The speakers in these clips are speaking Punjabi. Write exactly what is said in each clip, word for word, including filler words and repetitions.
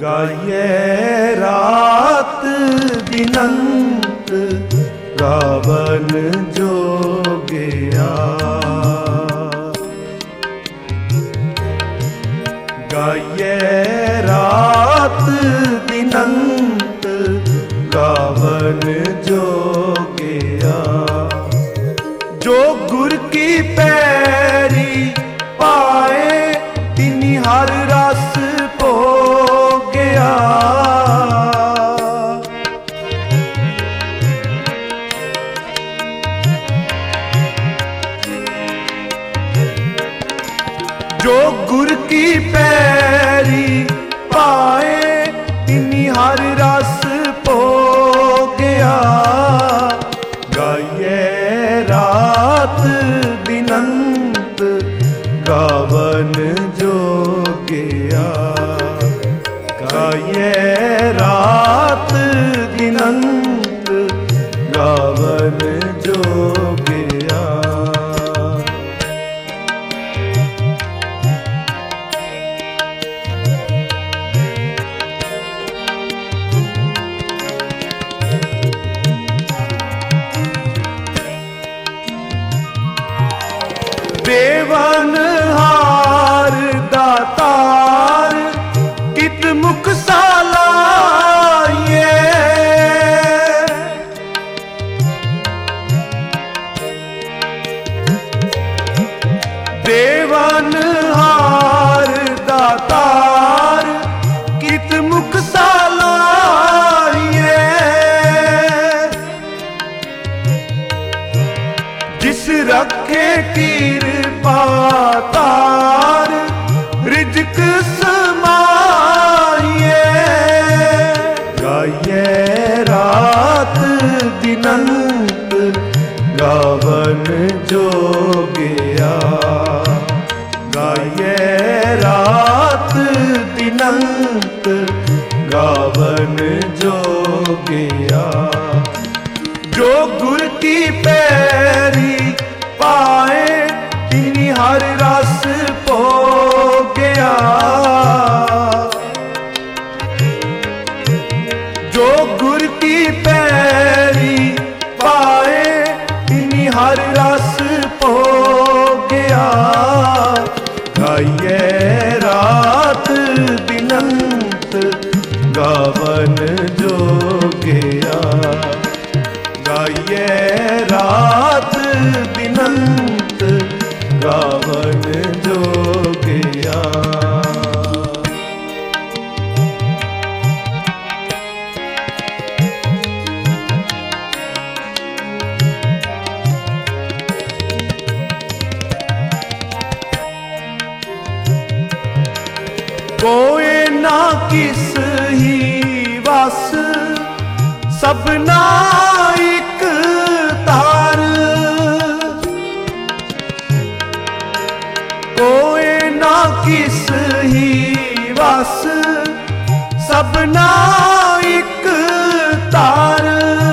ਗਾਈਏ ਰਾਤ ਦਿਨੰਤ ਗਾਵਨ ਜੋਗਿਆ। ਗਾਈਏ ਰਾਤ ਦਿਨੰਤ ਗਾਵਨ ਜੋਗਿਆ। ਜੋ ਗੁਰ ਕੀ ਪੈਰੀ ਪਾਏ ਤਿਨੀ ਹਰ ਰਸ ਭੋਗਿਆ। ਜੋ ਗੁਰ ਕੀ ਪੈਰੀ ਪਾਏ ਤਿਨੀ ਹਰ ਰਸ ਭੋਗਿਆ। ਗਾਈਏ ਰਾਤ ਦਿਨੰਤ ਗਾਵਨ ਜੋਗਿਆ। ਗਾਈਏ ਰਾਤ ਦਿਨੰਤ ਗਾਵਨ ਜੋਗਿਆ। ਦੇਵਨਹਾਰ ਦਾਤਾਰ ਕਿਤ ਮੁਖ ਸਾਲਾਈਏ। ਦੇਵਨਹਾਰ ਦਾਤਾਰ ਕਿਤ ਮੁਖ ਸਾਲਾਈਏ। ਜਿਸ ਰੱਖੇ ਕਿਰਪਾ ਤਾਰ ਰਿਜ਼ਕ ਸਮਾਈਏ। ਗਾਈਏ ਰਾਤ ਦਿਨੰਤ ਗਾਵਨ ਜੋਗਿਆ। ਗਾਈਏ ਰਾਤ ਦਿਨੰਤ ਗਾਵਨ ਜੋਗਿਆ। ਜੋ ਗੁਰ ਕੀ ਪੈਰੀ ਪਾਏ ਤਿਨੀ ਹਰ ਰਸ ਭੋਗਿਆ। ਜੋ ਗੁਰ ਕੀ ਪੈਰੀ ਪਾਏ ਤਿਨੀ ਹਰ ਰਸ ਭੋਗਿਆ। ਗਾਈਏ ਰਾਤ ਦਿਨੰਤ ਗਾਵਨ ਜੋਗਿਆ। ਗਾਈਏ ਰਾਤ ਦਿਨੰਤ ਗਾਵਨ ਜੋਗਿਆ। ਕੋਏ ਨਾ ਕਿਸ ਹੀ ਵਸ ਸਭਨਾ ਇੱਕ ਤਾਰ। ਕੋਏ ਨਾ ਕਿਸ ਹੀ ਵਸ ਸਭਨਾ ਇੱਕ ਤਾਰ।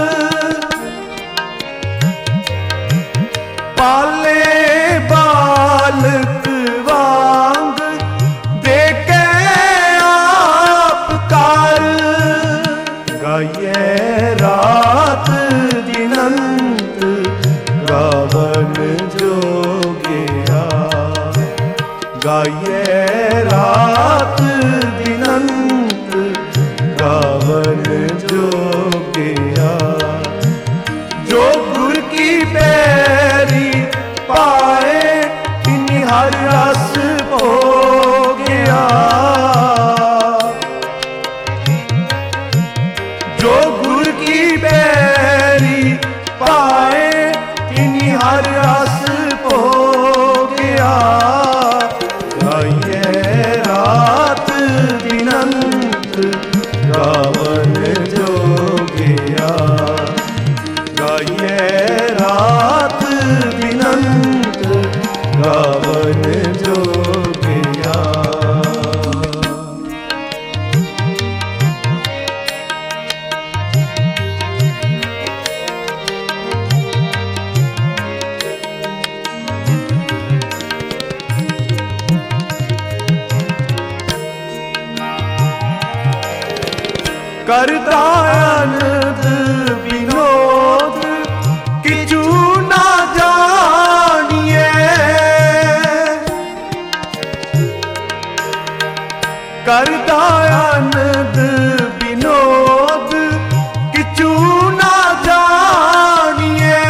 ਪਾਲੇ ਬਾਲਕ ਵਾਂਗ ਦੇ ਕੇ ਆਪ ਕਰ। ਗਾਈਏ ਰਾਤ ਦਿਨੰਤ ਗਾਵਨ ਜੋਗਿਆ। ਗਾਈਏ ਰਾਤ ਦਿਨੰਤ ਗਾਵਨ ਜੋਗਿਆ। ਜੋ ਗੁਰ ਕੀ ਪੈਰੀ ਪਾਏ ਤਿਨੀ ਹਰ ਰਸ ਭੋਗਿਆ। ਜੋ ਗੁਰ ਕੀ ਪੈਰੀ ਪਾਏ ਤਿਨੀ ਹਰ ਰਸ ਭੋਗਿਆ। ਗਾਈਏ ਰਾਤ ਦਿਨੰਤ ਗਾਵਨ ਜੋਗਿਆ। ਗਾਈਏ ਰਾਤ ਦਿਨੰਤ ਗਾਵਨ ਜੋਗਿਆ। करता अनंद विनोद किचू ना जानिए, करता अनंद विनोद किचू ना जानिए।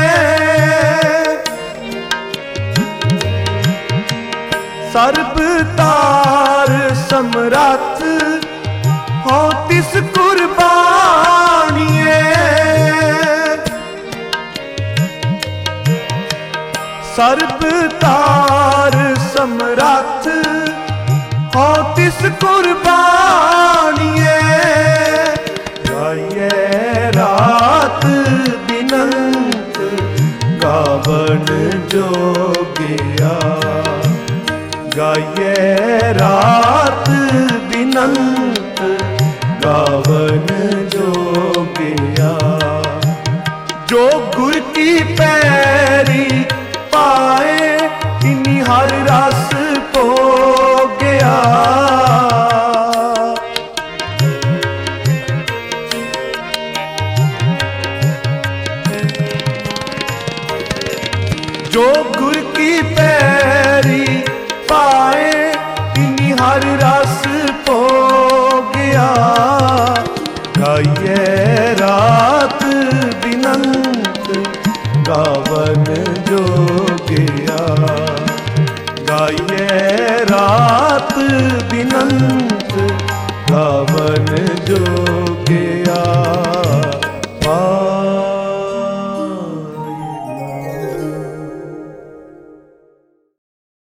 सर्ब तार समरथ हो तिस कुर्बानिए, सर्ब तार समरथ हो तिस कुर्बानिए। गाइए रात बिनंत गावन जोगिया, गाइए रात बिनंत गावन जोगिया। जो गुर की पैरी पाए तिनी हर रस पो गया, जो गुर की पैरी पाए तिनी हर रस पो गया। गाइए रात बिनंत गावन जोगिया, गाइए रात बिनंत गावन जोगिया।